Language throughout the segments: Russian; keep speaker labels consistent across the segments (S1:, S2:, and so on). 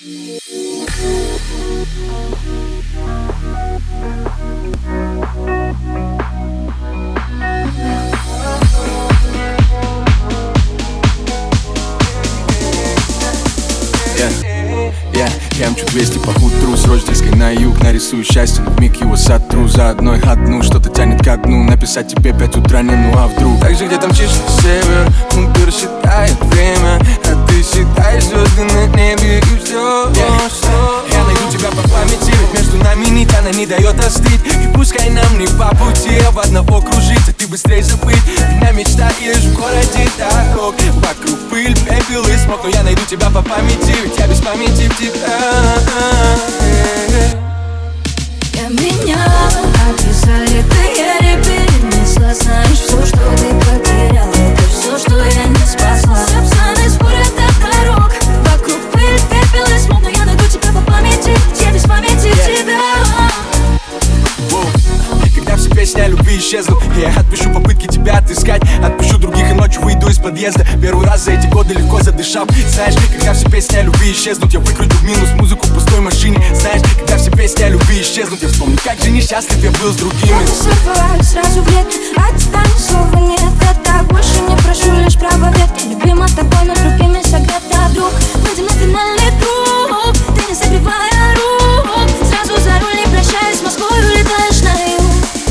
S1: Я мчу 200 по хутру с Рождеской на юг. Нарисую счастье, но вмиг его сотру. За одной одну, что-то тянет ко дну. Написать тебе 5 утра, не ну а вдруг. Так же где-то мчишься север, Умпер считает время, а ты считаешь звезды на небе. И все, я найду тебя по памяти, ведь между нами нить, она не дает остыть. И пускай нам не по пути, а в одного кружить, а ты быстрее забыть. Меня мечтаешь в городе дорог, вокруг пыль, пепел и смог. Но я найду тебя по памяти, ведь я без памяти в тебя.
S2: Я меняла, описали ты, я перенесла. Знаешь, все, что ты потеряла, это все, что я не спасла. Собственно, спорят от дорог, вокруг пыль, пепел и смог. Но я найду тебя по памяти, я без памяти в тебя.
S1: Когда все песни о любви исчезнут, я отпишу попытки тебя отыскать. Отпущу других и ночью выйду из подъезда. Первый раз за эти годы легко задышал. Знаешь, когда все песни о любви исчезнут, я выкручу в минус музыку в пустой машине. Знаешь, когда все песни о любви исчезнут, я вспомню, как же несчастлив я был с другими.
S2: Я засыпаю сразу в лет, от тебя ни слова нет. Я так больше не прошу, лишь право вет. Любима тобой, но другими согрета. Вдруг выйдем на финальный круг, ты не забивая рук. Сразу за руль, не прощаясь, с Москвой улетаешь на юг.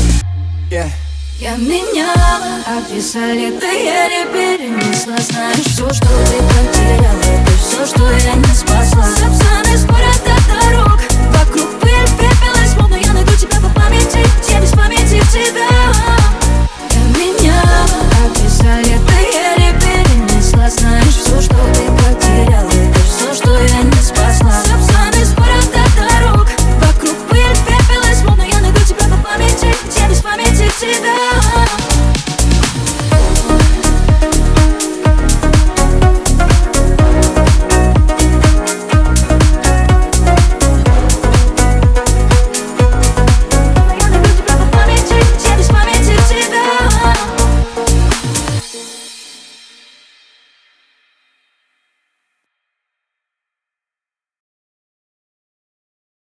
S2: Я меняла, описали ты, я перенесла. Знаешь, все, что ты потеряла, это все, что я не спасла. Собственно, спорят от дорог, вокруг пыль, пепел и смог. Но я найду тебя по памяти, я без памяти в тебя. Я меняла, описали ты, я перенесла. Знаешь, все, что ты потеряла, это все, что я не спасла. Собственно, спорят от дорог, вокруг пыль, пепел и смог. Но я найду тебя по памяти, я без памяти в тебя.